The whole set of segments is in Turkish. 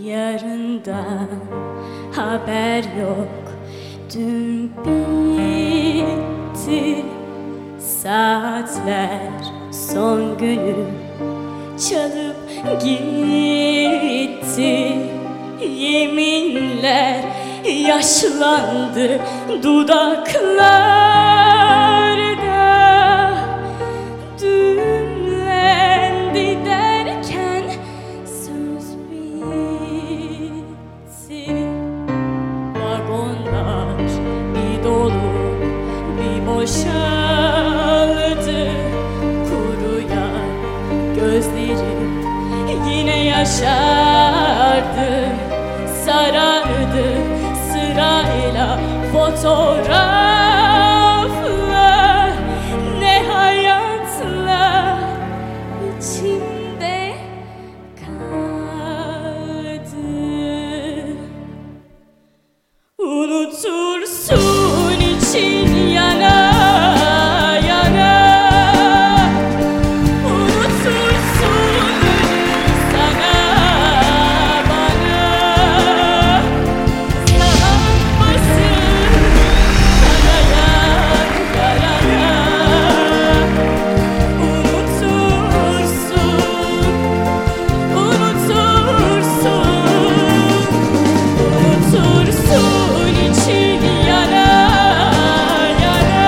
yarından haber yok. Dün bitti saatler, son günü çalıp gitti. Yeminler yaşlandı dudaklarda. Dünlendi derken söz bitti. Vagonlar bir dolu bir boşaldı. Kuruyan gözlerim yine yaşardı. Sarardı sırayla fotoğraflar. Ne hayatlar içimde kaldı. Unutursun için yana yana. Unutursun sana bana. Sanmasın kanayan yaraya. Unutursun, unutursun. Unutursun için yana yana.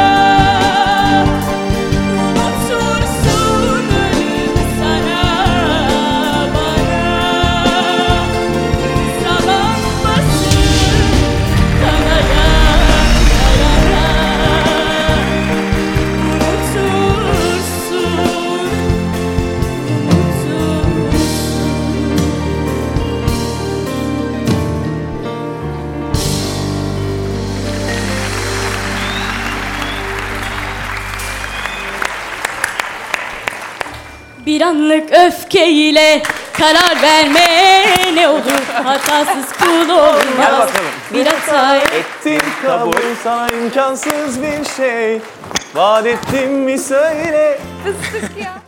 Unutursun ölüm sana bana. Salanmasın kanayan yaraya. Unutursun, bir anlık öfkeyle karar verme ne olur, hatasız kul olmaz. Bir hata Ettim kabul sana imkansız bir şey. Vaat ettim mi söyle. Fıstık ya.